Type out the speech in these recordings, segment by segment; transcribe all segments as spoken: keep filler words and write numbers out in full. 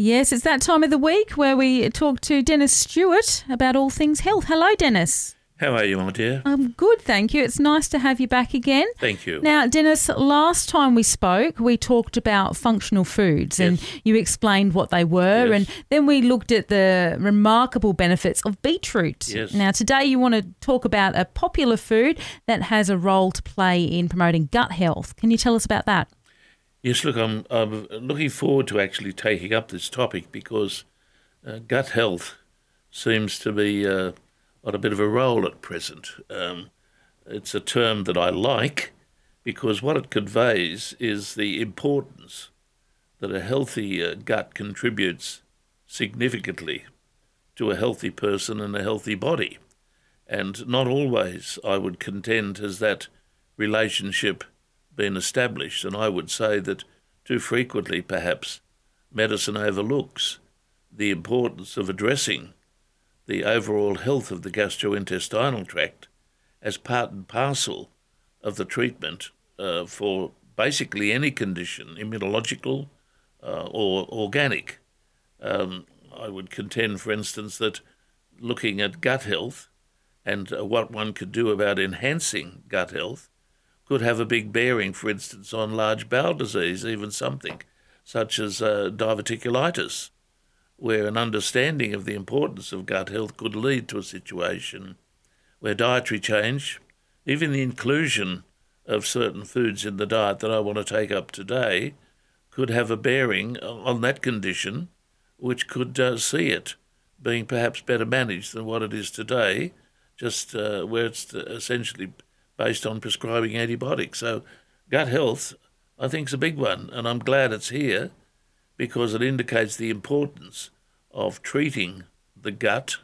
Yes, it's that time of the week where we talk to Dennis Stewart about all things health. Hello, Dennis. How are you, my dear? I'm good, thank you. It's nice to have you back again. Thank you. Now, Dennis, last time we spoke, we talked about functional foods and Yes. you explained what they were, Yes. and then we looked at the remarkable benefits of beetroot. Yes. Now, today you want to talk about a popular food that has a role to play in promoting gut health. Can you tell us about that? Yes, look, I'm, I'm looking forward to actually taking up this topic because uh, gut health seems to be uh, on a bit of a roll at present. Um, it's a term that I like because what it conveys is the importance that a healthy uh, gut contributes significantly to a healthy person and a healthy body. And not always, I would contend, has that relationship been established, and I would say that too frequently, perhaps, medicine overlooks the importance of addressing the overall health of the gastrointestinal tract as part and parcel of the treatment uh, for basically any condition, immunological uh, or organic. Um, I would contend, for instance, that looking at gut health and uh, what one could do about enhancing gut health could have a big bearing, for instance, on large bowel disease, even something such as uh, diverticulitis, where an understanding of the importance of gut health could lead to a situation where dietary change, even the inclusion of certain foods in the diet that I want to take up today, could have a bearing on that condition, which could uh, see it being perhaps better managed than what it is today, just uh, where it's essentially based on prescribing antibiotics. So gut health, I think, is a big one, and I'm glad it's here because it indicates the importance of treating the gut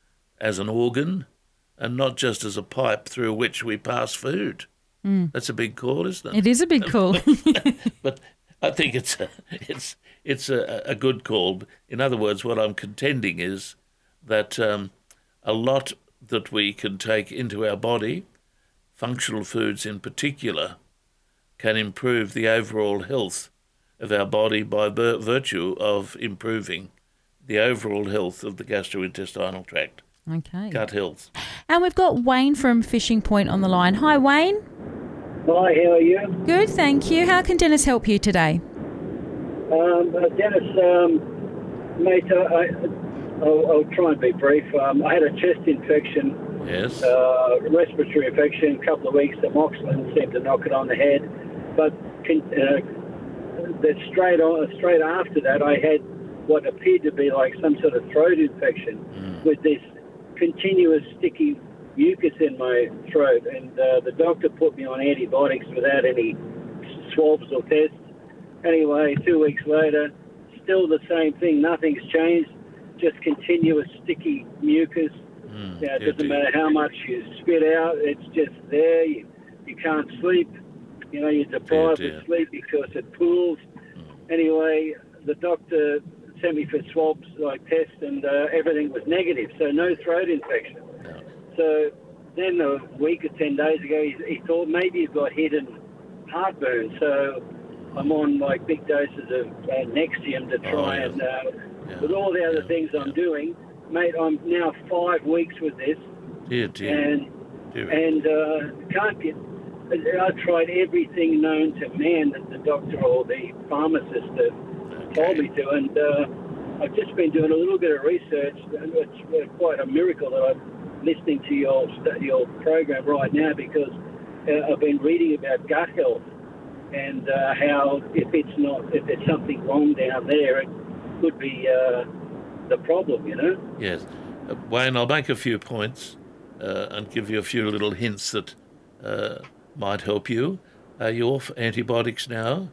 as an organ and not just as a pipe through which we pass food. Mm. That's a big call, isn't it? It is a big call. But I think it's a, it's it's a, a good call. In other words, what I'm contending is that um, a lot that we can take into our body, functional foods in particular, can improve the overall health of our body by vir- virtue of improving the overall health of the gastrointestinal tract. Okay. Gut health. And we've got Wayne from Fishing Point on the line. Hi, Wayne. Hi, how are you? Good, thank you. How can Dennis help you today? Um, uh, Dennis, um, mate, uh, I, I'll, I'll try and be brief. Um, I had a chest infection, Yes. uh, respiratory infection, a couple of weeks. Amoxicillin seemed to knock it on the head. But uh, that straight on, straight after that, I had what appeared to be like some sort of throat infection mm. with this continuous sticky mucus in my throat, and uh, the doctor put me on antibiotics without any swabs or tests. Anyway, two weeks later, still the same thing. Nothing's changed, just continuous sticky mucus. Mm, Now, it yeah, doesn't dear. matter how much you spit out, it's just there. You, you can't sleep. You know, you're deprived dear. of sleep because it pools. Mm. Anyway, the doctor sent me for swabs, like tests, and uh, everything was negative, so no throat infection. No. So then a week or ten days ago, he, he thought maybe you've got hidden heartburn. So I'm on like big doses of uh, Nexium to try Oh, yeah. and, uh, Yeah. with all the other Yeah. things I'm Yeah. doing, mate, I'm now five weeks with this, Dear, dear. and dear. and uh, can't get. I've tried everything known to man that the doctor or the pharmacist have Okay. told me to, and uh, I've just been doing a little bit of research, and it's uh, quite a miracle that I'm listening to your your program right now, because uh, I've been reading about gut health and uh, how if it's not, if there's something wrong down there, it could be uh, the problem, you know? Yes. Uh, Wayne, I'll make a few points uh, and give you a few little hints that uh, might help you. Are you off antibiotics now?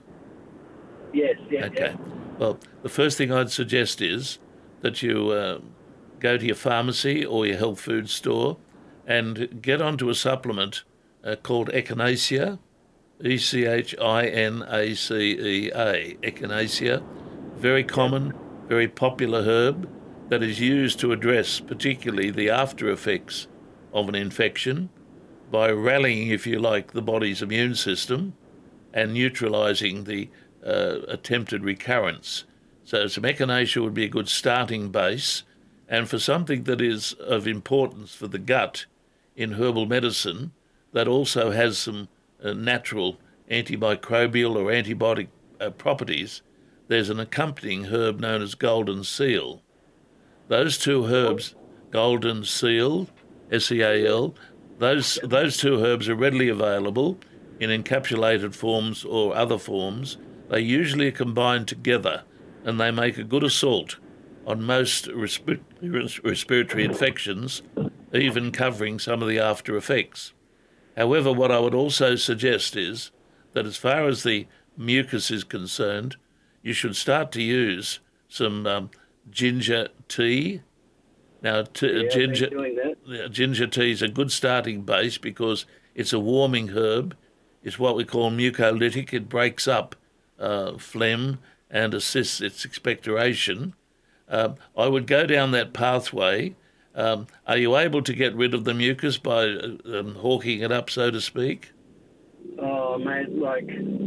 Yes, yes, Okay. yes. Well, the first thing I'd suggest is that you uh, go to your pharmacy or your health food store and get onto a supplement uh, called Echinacea, E C H I N A C E A, Echinacea. Very common, very popular herb that is used to address particularly the after effects of an infection by rallying, if you like, the body's immune system and neutralising the uh, attempted recurrence. So some echinacea would be a good starting base. And for something that is of importance for the gut in herbal medicine, that also has some uh, natural antimicrobial or antibiotic uh, properties, there's an accompanying herb known as golden seal. Those two herbs, golden seal, S E A L, those, those two herbs are readily available in encapsulated forms or other forms. They usually are combined together, and they make a good assault on most respi- respiratory infections, even covering some of the after effects. However, what I would also suggest is that as far as the mucus is concerned, you should start to use some um, ginger tea. Now, t- Yeah, ginger, I've been doing that. ginger tea is a good starting base because it's a warming herb. It's what we call mucolytic. It breaks up uh, phlegm and assists its expectoration. Um, I would go down that pathway. Um, are you able to get rid of the mucus by uh, um, hawking it up, so to speak? Oh, mate, like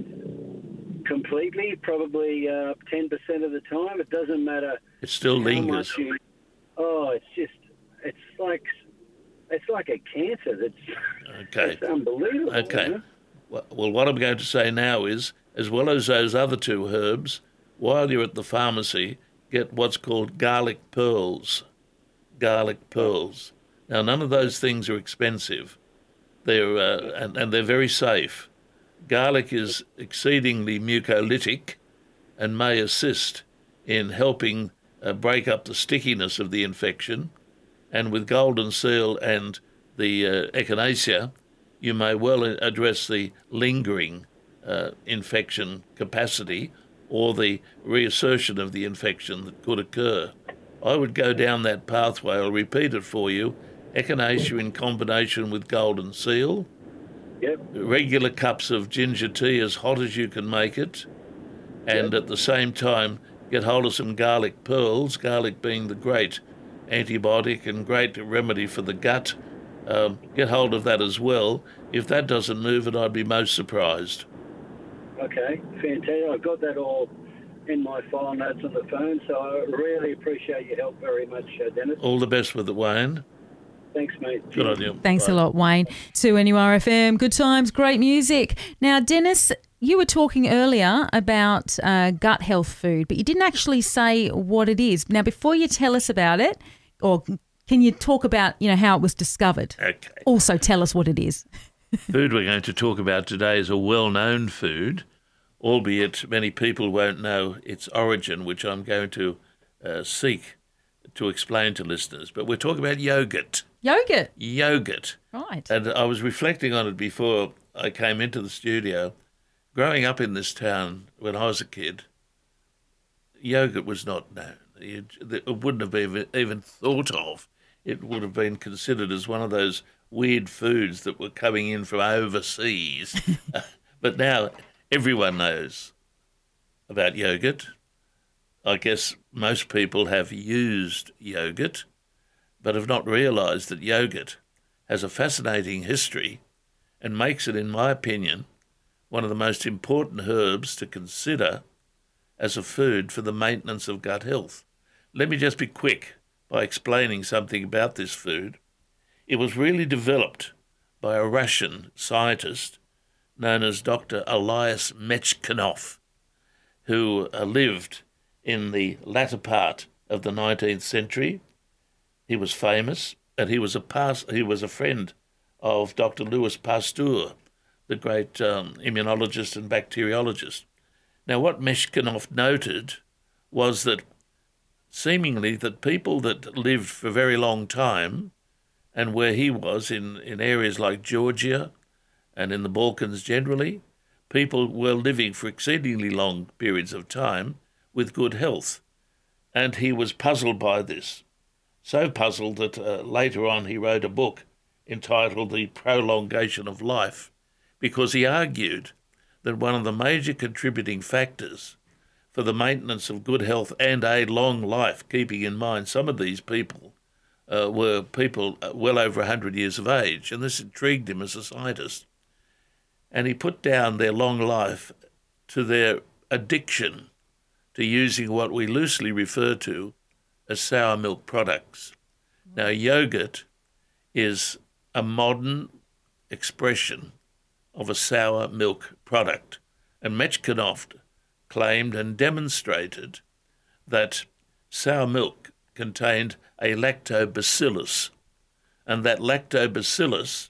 completely, probably uh, ten percent of the time. It doesn't matter. It still how lingers. much you, oh, it's just, it's like, it's like a cancer. That's Okay. it's unbelievable. Okay. You know? Well, well, what I'm going to say now is, as well as those other two herbs, while you're at the pharmacy, get what's called garlic pearls. Garlic pearls. Now, none of those things are expensive. They're uh, and, and they're very safe. Garlic is exceedingly mucolytic and may assist in helping uh, break up the stickiness of the infection. And with golden seal and the uh, echinacea, you may well address the lingering uh, infection capacity or the reassertion of the infection that could occur. I would go down that pathway. I'll repeat it for you. Echinacea in combination with golden seal. Yep. Regular cups of ginger tea as hot as you can make it. And Yep. at the same time, get hold of some garlic pearls, garlic being the great antibiotic and great remedy for the gut. Um, get hold of that as well. If that doesn't move it, I'd be most surprised. Okay, fantastic. I've got that all in my file notes on the phone, so I really appreciate your help very much, uh, Dennis. All the best with it, Wayne. Thanks, mate. Good on you. Thanks Bye. a lot, Wayne. To N U R F M, good times, great music. Now, Dennis, you were talking earlier about uh, gut health food, but you didn't actually say what it is. Now, before you tell us about it, or can you talk about, you know, how it was discovered? Okay. Also, tell us what it is. Food we're going to talk about today is a well-known food, albeit many people won't know its origin, which I'm going to uh, seek to explain to listeners. But we're talking about yogurt. Yogurt. Yogurt. Right. And I was reflecting on it before I came into the studio. Growing up in this town when I was a kid, yogurt was not known. It, it wouldn't have been even thought of. It would have been considered as one of those weird foods that were coming in from overseas. But now everyone knows about yogurt. I guess most people have used yogurt, but have not realised that yogurt has a fascinating history and makes it, in my opinion, one of the most important herbs to consider as a food for the maintenance of gut health. Let me just be quick by explaining something about this food. It was really developed by a Russian scientist known as Doctor Elias Mechnikov, who uh, lived in the latter part of the nineteenth century. He was famous, and he was a pas- he was a friend of Doctor Louis Pasteur, the great um, immunologist and bacteriologist. Now, what Mechnikov noted was that seemingly that people that lived for a very long time, and where he was in, in areas like Georgia and in the Balkans generally, people were living for exceedingly long periods of time with good health. And he was puzzled by this, so puzzled that uh, later on he wrote a book entitled The Prolongation of Life, because he argued that one of the major contributing factors for the maintenance of good health and a long life, keeping in mind some of these people uh, were people well over one hundred years of age, and this intrigued him as a scientist. And he put down their long life to their addiction to using what we loosely refer to as sour milk products. Now, yogurt is a modern expression of a sour milk product, and Metchnikoff claimed and demonstrated that sour milk contained a lactobacillus, and that lactobacillus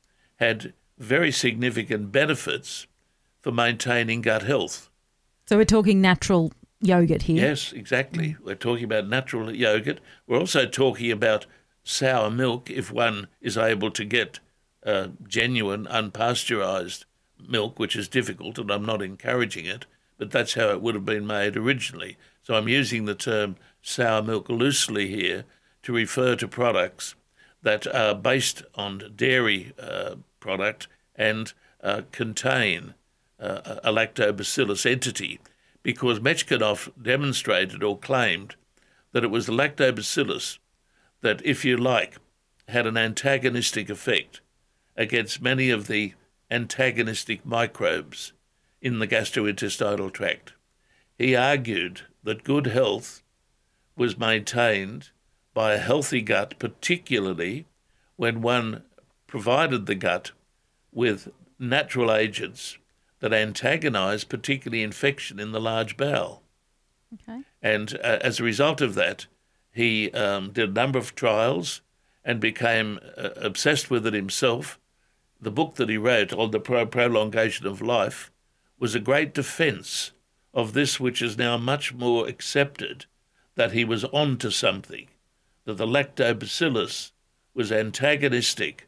had very significant benefits for maintaining gut health. So we're talking natural yogurt here. Yes, exactly. We're talking about natural yogurt. We're also talking about sour milk if one is able to get uh, genuine, unpasteurised milk, which is difficult, and I'm not encouraging it, but that's how it would have been made originally. So I'm using the term sour milk loosely here to refer to products that are based on dairy uh, product and uh, contain uh, a lactobacillus entity, because Metchnikoff demonstrated or claimed that it was the lactobacillus that, if you like, had an antagonistic effect against many of the antagonistic microbes in the gastrointestinal tract. He argued that good health was maintained by a healthy gut, particularly when one provided the gut with natural agents that antagonize particularly infection in the large bowel. Okay. And uh, as a result of that, he um, did a number of trials and became uh, obsessed with it himself. The book that he wrote on the pro- prolongation of life was a great defense of this, which is now much more accepted, that he was on to something, that the lactobacillus was antagonistic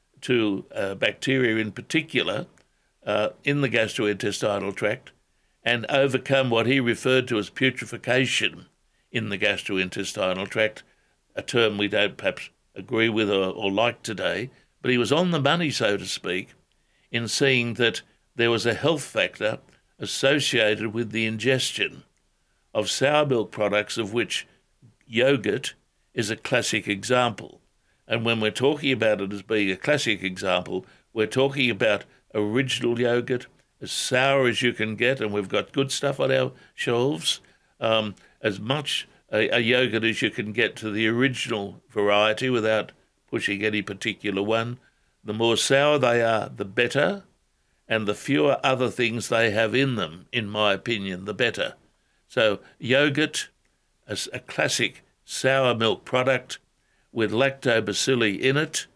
to uh, bacteria in particular uh, in the gastrointestinal tract, and overcome what he referred to as putrefaction in the gastrointestinal tract, a term we don't perhaps agree with or, or like today, but he was on the money, so to speak, in seeing that there was a health factor associated with the ingestion of sour milk products, of which yogurt is a classic example. And when we're talking about it as being a classic example, we're talking about original yogurt, as sour as you can get, and we've got good stuff on our shelves, um, as much a, a yogurt as you can get to the original variety without pushing any particular one. The more sour they are, the better, and the fewer other things they have in them, in my opinion, the better. So yogurt, as a classic sour milk product with lactobacilli in it,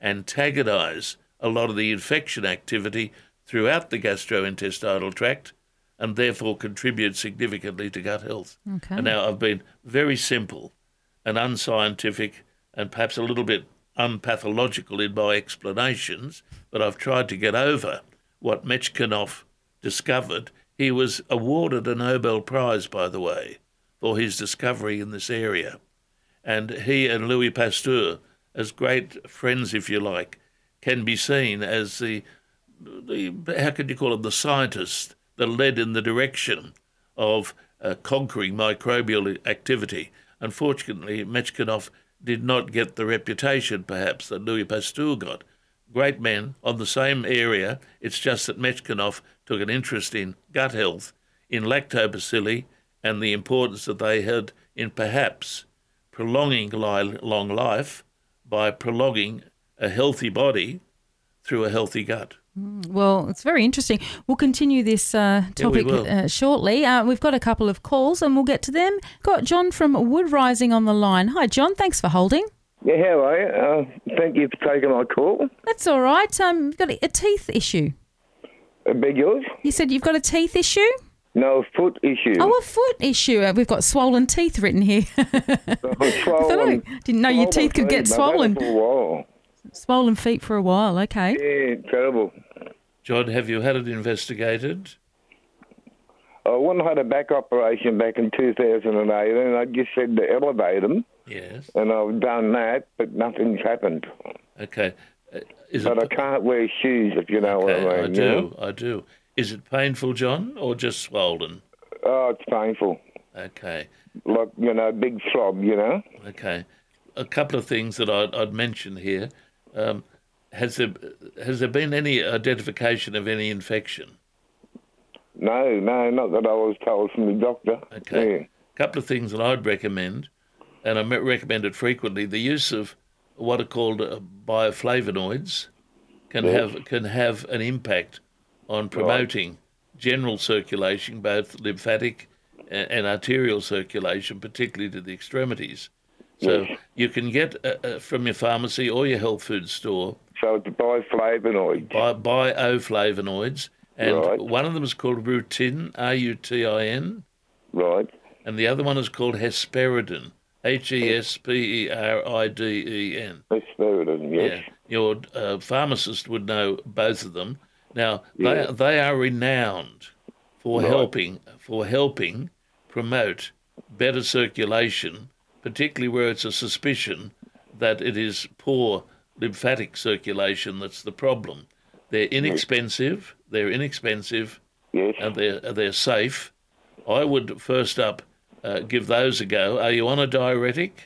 antagonise a lot of the infection activity throughout the gastrointestinal tract, and therefore contribute significantly to gut health. Okay. And now I've been very simple and unscientific and perhaps a little bit unpathological in my explanations, but I've tried to get over what Metchnikoff discovered. He was awarded a Nobel Prize, by the way, for his discovery in this area. And he and Louis Pasteur, as great friends, if you like, can be seen as the, the how could you call it, the scientists that led in the direction of uh, conquering microbial activity. Unfortunately, Metchnikoff did not get the reputation, perhaps, that Louis Pasteur got. Great men on the same area. It's just that Metchnikoff took an interest in gut health, in lactobacilli, and the importance that they had in perhaps prolonging li- long life by prolonging a healthy body through a healthy gut. Well, it's very interesting. We'll continue this uh, topic yeah, we uh, shortly. Uh, we've got a couple of calls and we'll get to them. Got John from Wood Rising on the line. Hi, John. Thanks for holding. Yeah, how are you? Uh, thank you for taking my call. That's all right. Um, you've got a, a teeth issue. I beg yours? You said you've got a teeth issue? No, foot issue. Oh, a foot issue. Uh, we've got swollen teeth written here. Oh, swollen, I didn't know your teeth could get feet, swollen. For a while. Swollen feet for a while. Okay. Yeah, terrible. John, have you had it investigated? I went and had a back operation back in two thousand eight, and I just said to elevate them. Yes. And I've done that, but nothing's happened. Okay. Uh, is but it, I can't wear shoes, if you know okay, what I mean. I do, you know? I do. Is it painful, John, or just swollen? Oh, it's painful. Okay. Like, you know, big throb, you know. Okay. A couple of things that I'd, I'd mention here. Um, has there has there been any identification of any infection? No, no, not that I was told from the doctor. Okay. Yeah. A couple of things that I'd recommend, and I recommend it frequently, the use of what are called uh, bioflavonoids can Yes. have can have an impact on promoting general circulation, both lymphatic and, and arterial circulation, particularly to the extremities. So Yes. you can get uh, uh, from your pharmacy or your health food store So it's bioflavonoids. bi- bioflavonoids, and Right. one of them is called rutin, R U T I N, Right. and the other one is called hesperidin, H E S P E R I D E N. Hesperidin, yes. Yeah, your uh, pharmacist would know both of them. Now Yeah. they they are renowned for Right. helping for helping promote better circulation, particularly where it's a suspicion that it is poor lymphatic circulation that's the problem. They're inexpensive. They're inexpensive, Yes. and they're they're safe. I would first up uh, give those a go. Are you on a diuretic?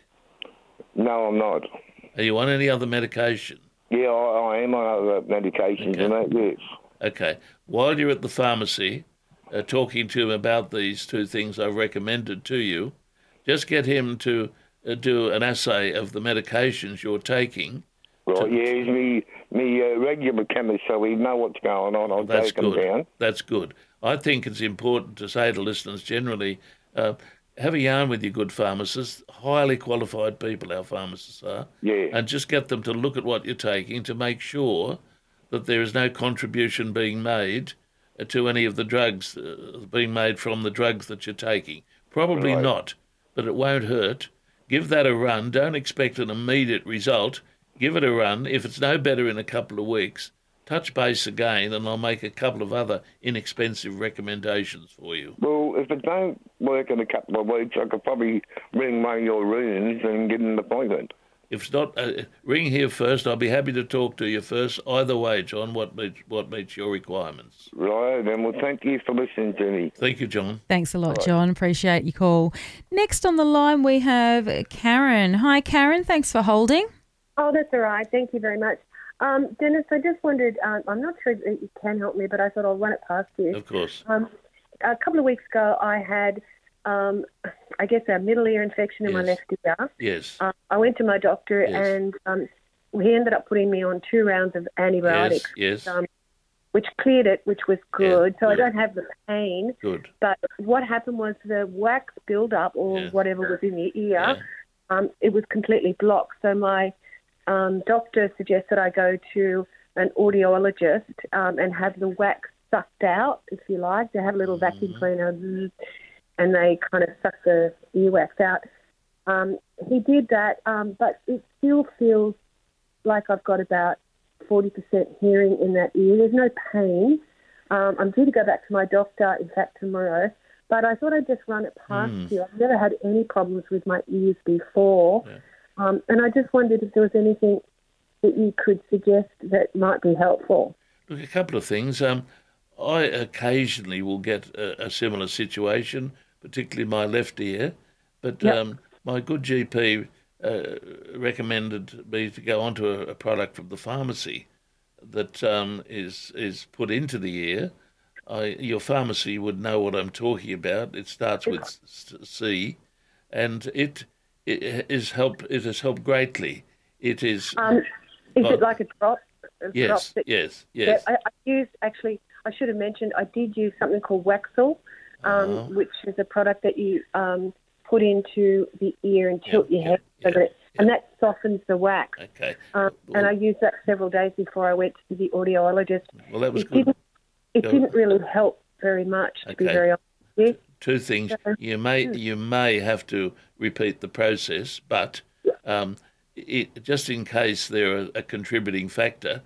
No, I'm not. Are you on any other medication? Yeah, I, I am on other medications Okay. and that, yes. Okay. While you're at the pharmacy, uh, talking to him about these two things I've recommended to you, just get him to uh, do an assay of the medications you're taking. Right, yeah, he's me, me uh, regular chemist, so we know what's going on. I'll That's take him good. down. That's good. I think it's important to say to listeners generally, uh, have a yarn with your good pharmacists, highly qualified people our pharmacists are, Yeah. and just get them to look at what you're taking to make sure that there is no contribution being made uh, to any of the drugs uh, being made from the drugs that you're taking. Probably Right. not, but it won't hurt. Give that a run. Don't expect an immediate result. Give it a run. If it's no better in a couple of weeks, touch base again, and I'll make a couple of other inexpensive recommendations for you. Well, if it don't work in a couple of weeks, I could probably ring one of your rooms and get an appointment. If it's not, uh, ring here first. I'll be happy to talk to you first. Either way, John, what meets, what meets your requirements. Right, then, well, thank you for listening to me. Thank you, John. Thanks a lot, John. Appreciate your call. Next on the line, we have Karen. Hi, Karen. Thanks for holding. Oh, that's all right. Thank you very much. Um, Dennis, I just wondered, um, I'm not sure if you can help me, but I thought I'll run it past you. Of course. Um, a couple of weeks ago, I had, um, I guess, a middle ear infection in my Yes. left ear. Yes. Uh, I went to my doctor, Yes. and um, he ended up putting me on two rounds of antibiotics, Yes. Yes. um, which cleared it, which was good. so I good. don't have the pain. Good. But what happened was the wax buildup, or Yeah. whatever was in the ear, Yeah. um, it was completely blocked. So my um, doctor suggested I go to an audiologist um, and have the wax sucked out, if you like. They have a little vacuum cleaner, zzz, and they kind of suck the earwax out. Um, he did that, um, but it still feels like I've got about forty percent hearing in that ear. There's no pain. Um, I'm due to go back to my doctor, in fact, tomorrow. But I thought I'd just run it past Mm. you. I've never had any problems with my ears before. Yeah. Um, and I just wondered if there was anything that you could suggest that might be helpful. Look, a couple of things. Um, I occasionally will get a, a similar situation, particularly my left ear, but Yep. um, my good G P uh, recommended me to go onto a, a product from the pharmacy that um, is is put into the ear. I, your pharmacy would know what I'm talking about. It starts with s- C, and it, it is help. It has helped greatly. It is Um, is Oh. it like a drop? A drop yes, that- yes, Yeah, yes. I, I used, actually, I should have mentioned, I did use something called Waxel, um, Uh-huh. which is a product that you um, put into the ear and tilt Yeah, your yeah, head, so yeah, that it, and yeah. that softens the wax. Okay. Um, and I used that several days before I went to the audiologist. Well, that was it good. Didn't, it Go- didn't really help very much, to be Okay. very honest with you. Two things. So- You may you may have to repeat the process, but um, it, just in case they're a, a contributing factor,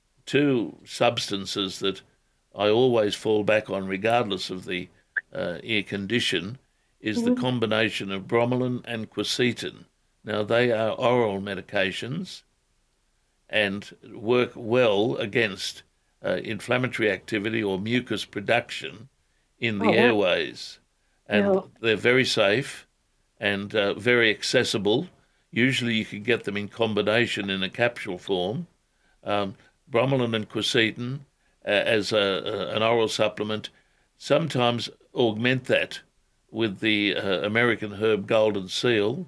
two substances that I always fall back on, regardless of the uh, ear condition, is the combination of bromelain and quercetin. Now, they are oral medications and work well against uh, inflammatory activity or mucus production in the Oh, wow. airways. And Yeah. they're very safe and uh, very accessible. Usually you can get them in combination in a capsule form. Um, bromelain and quercetin uh, as a, a, an oral supplement sometimes augment that with the uh, American herb golden seal,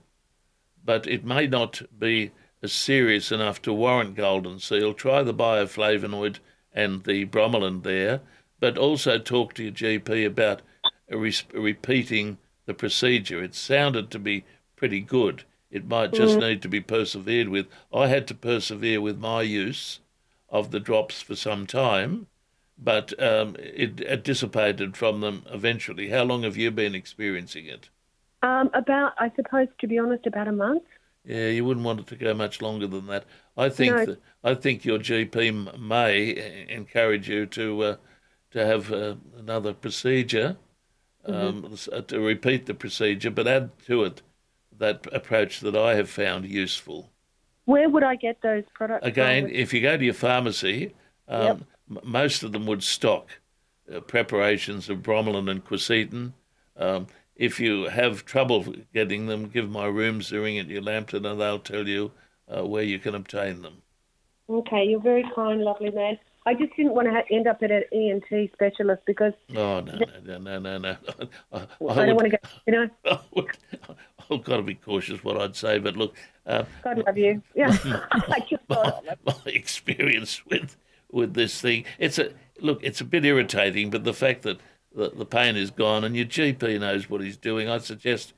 but it may not be as serious enough to warrant golden seal. Try the bioflavonoid and the bromelain there, but also talk to your G P about re- repeating the procedure. It sounded to be pretty good. It might just need to be persevered with. I had to persevere with my use of the drops for some time, but um, it, it dissipated from them eventually. How long have you been experiencing it? Um, about, I suppose, to be honest, about a month. Yeah, you wouldn't want it to go much longer than that. I think No. that, I think your G P m- may encourage you to uh, to have uh, another procedure, um, Mm-hmm. to repeat the procedure, but add to it that approach that I have found useful. Where would I get those products Again, from? if you go to your pharmacy, um, Yep. m- most of them would stock uh, preparations of bromelain and quercetin. Um, if you have trouble getting them, give my rooms a ring at your Lambton and they'll tell you uh, where you can obtain them. Okay, you're very kind, lovely man. I just didn't want to ha- end up at an E N T specialist because Oh, no, no, no, no, no. I, I, I, would, don't want to go, you know, I would, I've got to be cautious what I'd say, but look, uh, God love you. Yeah, I just thought, my experience with with this thing, it's a look, it's a bit irritating, but the fact that the, the pain is gone and your G P knows what he's doing, I suggest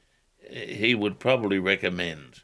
he would probably recommend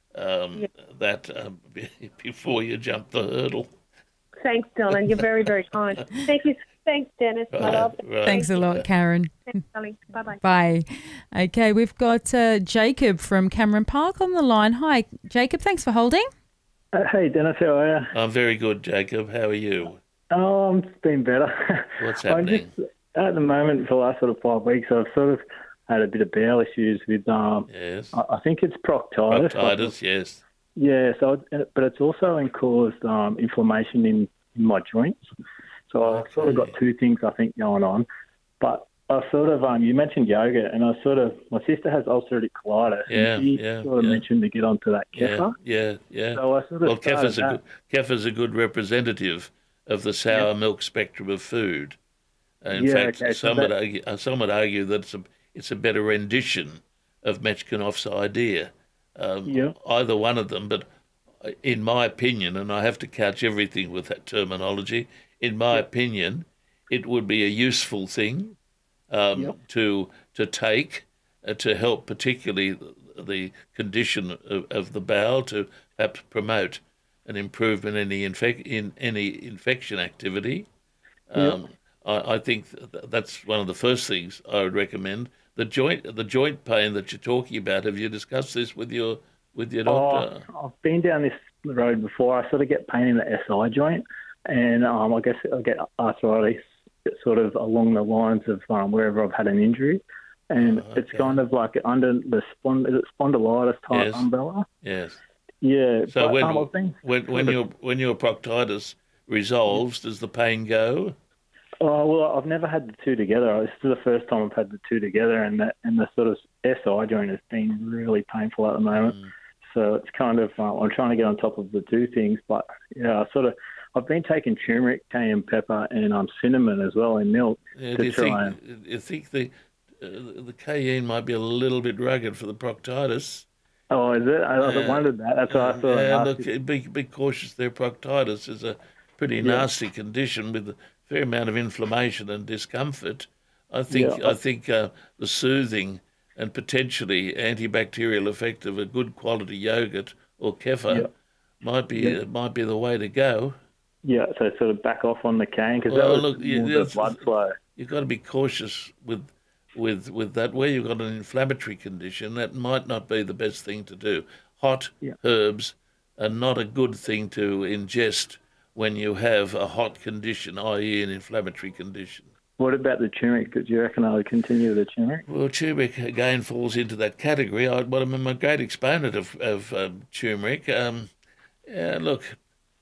um, Yeah. that um, before you jump the hurdle. thanks, darling. You're very, very kind. Thank you. Thanks, Dennis, my Right, love. right. Thanks a lot, Karen. Thanks, darling. Bye-bye. Bye. Okay, we've got uh, Jacob from Cameron Park on the line. Hi, Jacob. Thanks for holding. Uh, hey, Dennis, how are you? I'm very good, Jacob. How are you? Oh, it's been better. What's I'm happening? just, at the moment, for the last sort of five weeks, I've sort of had a bit of bowel issues with, um, Yes. I, I think it's proctitis. Proctitis, yes. Yeah, so it, but it's also caused um, inflammation in, in my joints. So I've sort of got Okay. two things, I think, going on. But I sort of, um, you mentioned yoga, and I sort of, my sister has ulcerative colitis, Yeah, and she yeah, sort of yeah. mentioned to get onto that Yeah, kefir. yeah, yeah. So I sort of Well, started kefir's a, that. good, kefir's a good representative of the sour milk spectrum of food. Uh, In Yeah, fact, okay, so some, would that- argue, uh, some would argue that it's a, it's a better rendition of Metchnikoff's idea. Um, Yeah. Either one of them, but in my opinion, and I have to couch everything with that terminology, in my opinion, it would be a useful thing um, Yep. to to take uh, to help particularly the, the condition of, of the bowel, to perhaps promote an improvement in the infec- in any infection activity. Um, I, I think th- that's one of the first things I would recommend. The joint the joint pain that you're talking about. Have you discussed this with your with your doctor? Oh, I've been down this road before. I sort of get pain in the S I joint, and um, I guess I get arthritis sort of along the lines of um, wherever I've had an injury. And Oh, it's okay. kind of like under the spond- is it spondylitis type Yes. umbrella. Yes. Yeah. So but, when um, I've been when when sort of- your when your proctitis resolves, does the pain go? Oh, well, I've never had the two together. This is the first time I've had the two together, and the, and the sort of S I joint has been really painful at the moment. Mm. So it's kind of, uh, I'm trying to get on top of the two things, but yeah, I sort of, I've been taking turmeric, cayenne pepper, and um, cinnamon as well in milk Yeah, to do you try think and, you think the uh, the cayenne might be a little bit rugged for the proctitis? oh, is it? I, I Yeah. wondered that. That's why I thought Yeah, I'd look, ask you. be be cautious there. Proctitis is a pretty nasty condition with a fair amount of inflammation and discomfort. I think Yeah. I think uh, the soothing and potentially antibacterial effect of a good quality yogurt or kefir Yeah. might be Yeah. might be the way to go. Yeah, so sort of back off on the cane because Well, that was look, you- more the that's- blood flow. You've got to be cautious with with with that. Where you've got an inflammatory condition, that might not be the best thing to do. Hot Yeah. herbs are not a good thing to ingest when you have a hot condition, that is an inflammatory condition. What about the turmeric? Do you reckon I would continue with the turmeric? Well, turmeric again falls into that category. I, well, I'm a great exponent of, of um, turmeric. Um, yeah, look,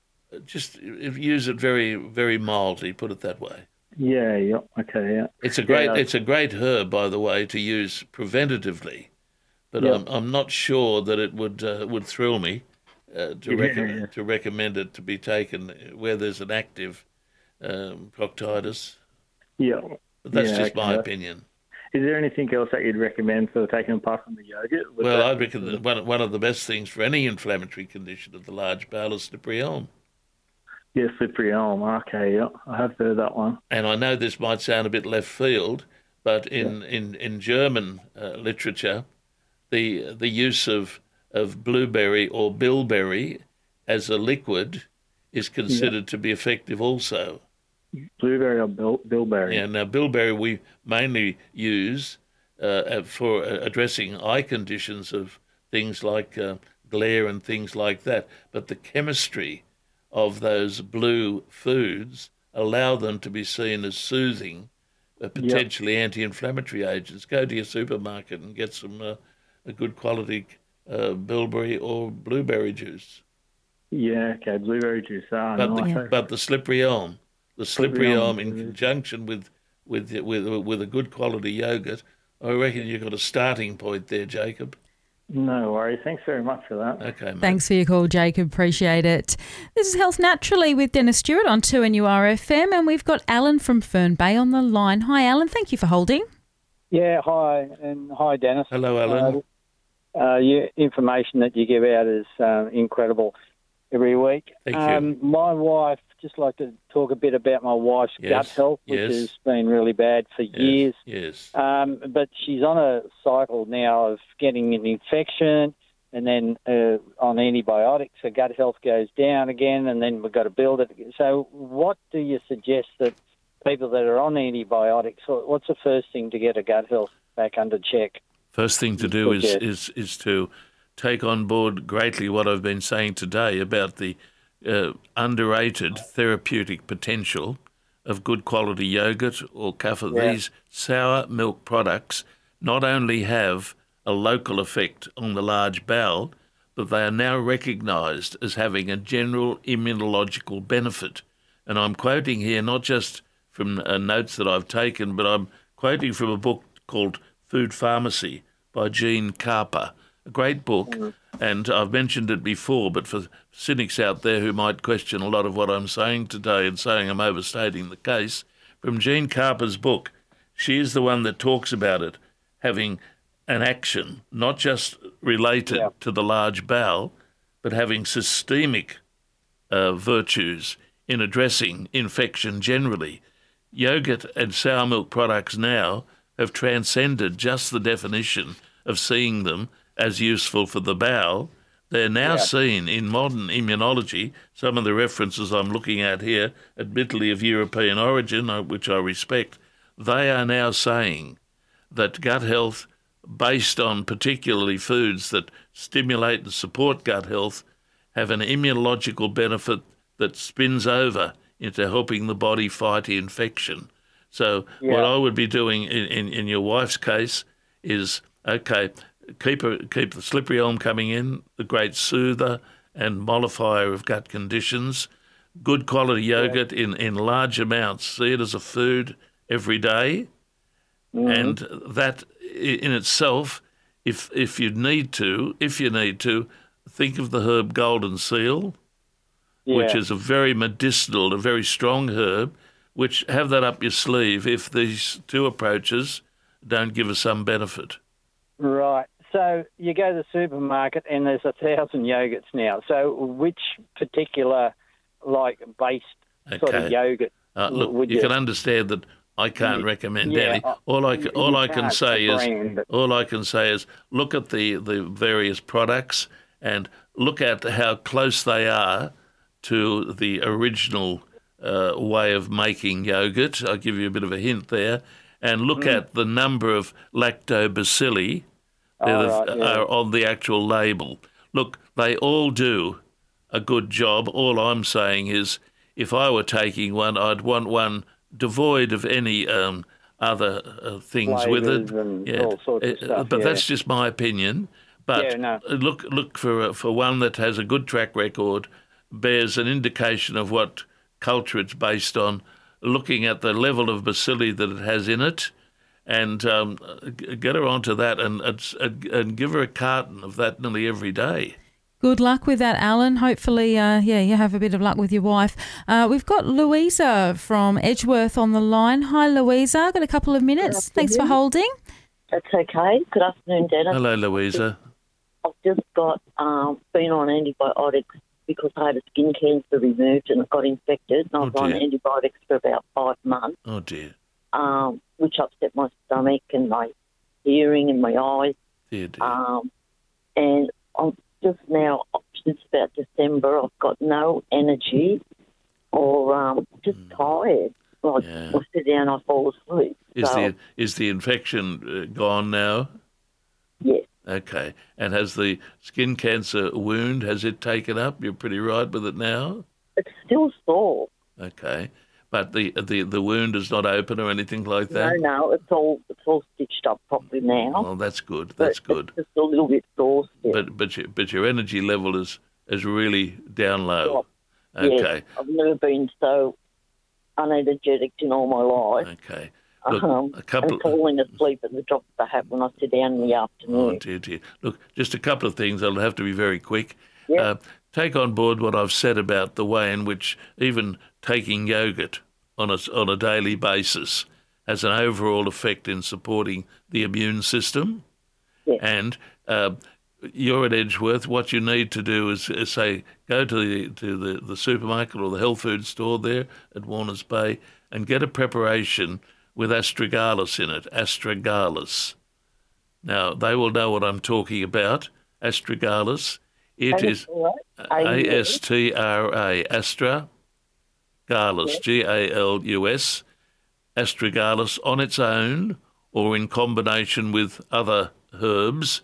just use it very, very mildly, put it that way. Yeah, yeah, okay, yeah. It's a great, Yeah. it's a great herb, by the way, to use preventatively, but Yeah. I'm, I'm not sure that it would uh, would thrill me uh, to Yeah, recommend yeah. to recommend it to be taken where there's an active um, proctitis. Yeah, But that's Yeah, just okay. my opinion. Is there anything else that you'd recommend for taking apart from the yogurt? Would Well, that- I reckon that one, one of the best things for any inflammatory condition of the large bowel is slippery elm. Yeah, slippery elm. Okay, yeah, I have heard that one. And I know this might sound a bit left field, but in, in, in German uh, literature, the the use of, of blueberry or bilberry as a liquid is considered to be effective also. Blueberry or bil- bilberry? Yeah, now bilberry we mainly use uh, for addressing eye conditions of things like uh, glare and things like that. But the chemistry of those blue foods allow them to be seen as soothing, uh, potentially yep. anti-inflammatory agents. Go to your supermarket and get some uh, a good quality uh, bilberry or blueberry juice. Yeah, okay, blueberry juice. Ah, but, nice. the, but the slippery elm, the slippery, slippery elm, elm in conjunction with with with with a good quality yogurt, I reckon you've got a starting point there, Jacob. No worries. Thanks very much for that. Okay, mate. Thanks for your call, Jacob. Appreciate it. This is Health Naturally with Dennis Stewart on two N U R F M, and we've got Alan from Fern Bay on the line. Hi, Alan. Thank you for holding. Yeah, hi, and hi, Dennis. Hello, Alan. Uh, uh, your information that you give out is um, incredible every week. Thank um, you. My wife, just like to talk a bit about my wife's yes. gut health, which yes. has been really bad for yes. years. Yes. Um, but she's on a cycle now of getting an infection and then uh, on antibiotics. Her gut health goes down again, and then we've got to build it. So what do you suggest that people that are on antibiotics, what's the first thing to get a gut health back under check? First thing to do is, is, is to take on board greatly what I've been saying today about the uh, underrated therapeutic potential of good quality yogurt or kefir. Yeah. These sour milk products not only have a local effect on the large bowel, but they are now recognised as having a general immunological benefit. And I'm quoting here not just from uh, notes that I've taken, but I'm quoting from a book called Food Pharmacy by Gene Carper. A great book, and I've mentioned it before, but for cynics out there who might question a lot of what I'm saying today and saying I'm overstating the case, from Gene Carper's book, she is the one that talks about it having an action, not just related yeah. to the large bowel, but having systemic uh, virtues in addressing infection generally. Yogurt and sour milk products now have transcended just the definition of seeing them as useful for the bowel. They're now yeah. seen in modern immunology. Some of the references I'm looking at here, admittedly of European origin, which I respect, they are now saying that gut health, based on particularly foods that stimulate and support gut health, have an immunological benefit that spins over into helping the body fight infection. So yeah. what I would be doing in, in, in your wife's case is, okay, keep a, keep the slippery elm coming in, the great soother and mollifier of gut conditions, good quality yogurt yeah. in, in large amounts, see it as a food every day, mm-hmm. and that in itself, if if you need to, if you need to, think of the herb golden seal, yeah. which is a very medicinal, a very strong herb, which have that up your sleeve if these two approaches don't give us some benefit. Right. So you go to the supermarket and there's a thousand yogurts now. So which particular, like, based Okay. sort of yogurt Uh, look, would you, you... can understand that I can't recommend Yeah, any. uh, All I can, all you I can can't say is brand, but- all I can say is look at the, the various products and look at how close they are to the original uh, way of making yogurt. I'll give you a bit of a hint there, and look Mm. at the number of lactobacilli Oh, that right, yeah. are on the actual label. Look, they all do a good job. All I'm saying is, if I were taking one, I'd want one devoid of any um, other uh, things with it. Flavours and all sorts of Uh, stuff, but yeah. that's just my opinion. But Yeah, no. look, look for uh, for one that has a good track record, bears an indication of what culture it's based on, looking at the level of bacilli that it has in it, and um, g- get her onto that and, and and give her a carton of that nearly every day. Good luck with that, Alan. Hopefully, uh, yeah, you have a bit of luck with your wife. Uh, we've got Louisa from Edgeworth on the line. Hi, Louisa. Got a couple of minutes. Thanks for holding. That's okay. Good afternoon, Dennis. Hello, Louisa. I've just got um, been on antibiotics because I had a skin cancer removed and it got infected, and I was Oh, on dear. antibiotics for about five months, Oh, dear. um, which upset my stomach and my hearing and my eyes. Dear, dear. Um, and I'm just now, since about December, I've got no energy or um, just tired. Like, Yeah. I sit down, I fall asleep. Is so, the is the infection uh, gone now? yes. Okay. And has the skin cancer wound, has it taken up? You're pretty right with it now? It's still sore. Okay. But the the, the wound is not open or anything like No, that? no, it's all it's all stitched up properly now. Well, that's good. but That's good. It's just a little bit sore still. But but your, but your energy level is, is really down low. Yeah, Okay. I've never been so unenergetic in all my life. Okay. Look, um, a couple- and falling asleep at the drop of a hat when I sit down in the Oh, afternoon. dear, dear. Look, just a couple of things. I'll have to be very quick. Yep. Uh, take on board what I've said about the way in which even taking yogurt on a, on a daily basis has an overall effect in supporting the immune system. Yes. And uh, you're at Edgeworth. What you need to do is, is say, go to the to the, the supermarket or the health food store there at Warners Bay and get a preparation with astragalus in it, astragalus. Now, they will know what I'm talking about, astragalus. It is A S T R A, Astra Galus, G A L U S, astragalus on its own or in combination with other herbs.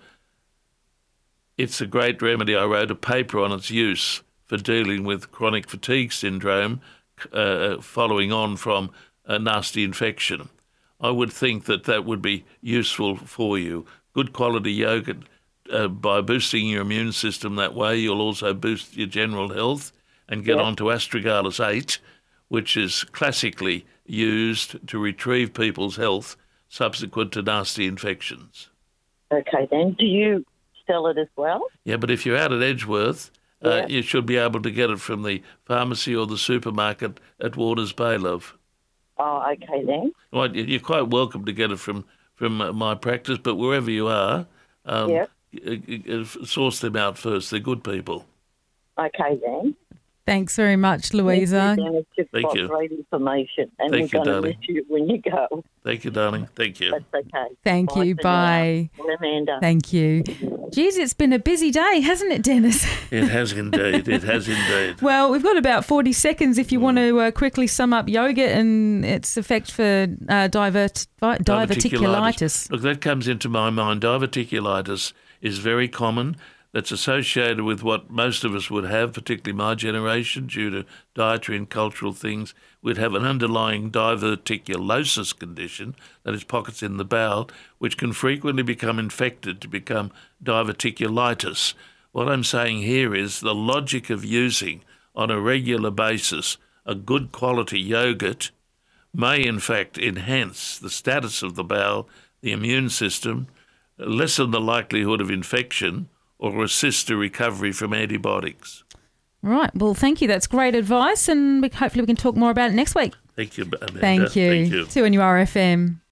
It's a great remedy. I wrote a paper on its use for dealing with chronic fatigue syndrome uh, following on from a nasty infection. I would think that that would be useful for you. Good quality yogurt, uh, by boosting your immune system that way, you'll also boost your general health and get Yep. on to astragalus eight, which is classically used to retrieve people's health subsequent to nasty infections. Okay, then. Do you sell it as well? Yeah, but if you're out at Edgeworth, uh, Yeah. you should be able to get it from the pharmacy or the supermarket at Waters Bay, love. Oh, okay, then. Well, you- you're quite welcome to get it from, from uh, my practice, but wherever you are, um, Yep. uh, uh, source them out first. They're good people. Okay, then. Thanks very much, Louisa. Thank you, Dennis. You've Thank got you. great information, and Thank you, we're going to darling. miss you when you go. Thank you, darling. Thank you. That's okay. Thank Bye you. for Bye. now. Bye, Amanda. Thank you. Geez, it's been a busy day, hasn't it, Dennis? It has indeed. It has indeed. Well, we've got about forty seconds if you want to uh, quickly sum up yoga and its effect for uh, divert, di- diverticulitis. Look, that comes into my mind. Diverticulitis is very common. That's associated with what most of us would have, particularly my generation, due to dietary and cultural things. We'd have an underlying diverticulosis condition, that is pockets in the bowel, which can frequently become infected to become diverticulitis. What I'm saying here is the logic of using on a regular basis a good quality yogurt may in fact enhance the status of the bowel, the immune system, lessen the likelihood of infection, or assist a recovery from antibiotics. Right. Well, thank you. That's great advice, and we, hopefully we can talk more about it next week. Thank you, Amanda. Thank you. Thank you. two N U R F M.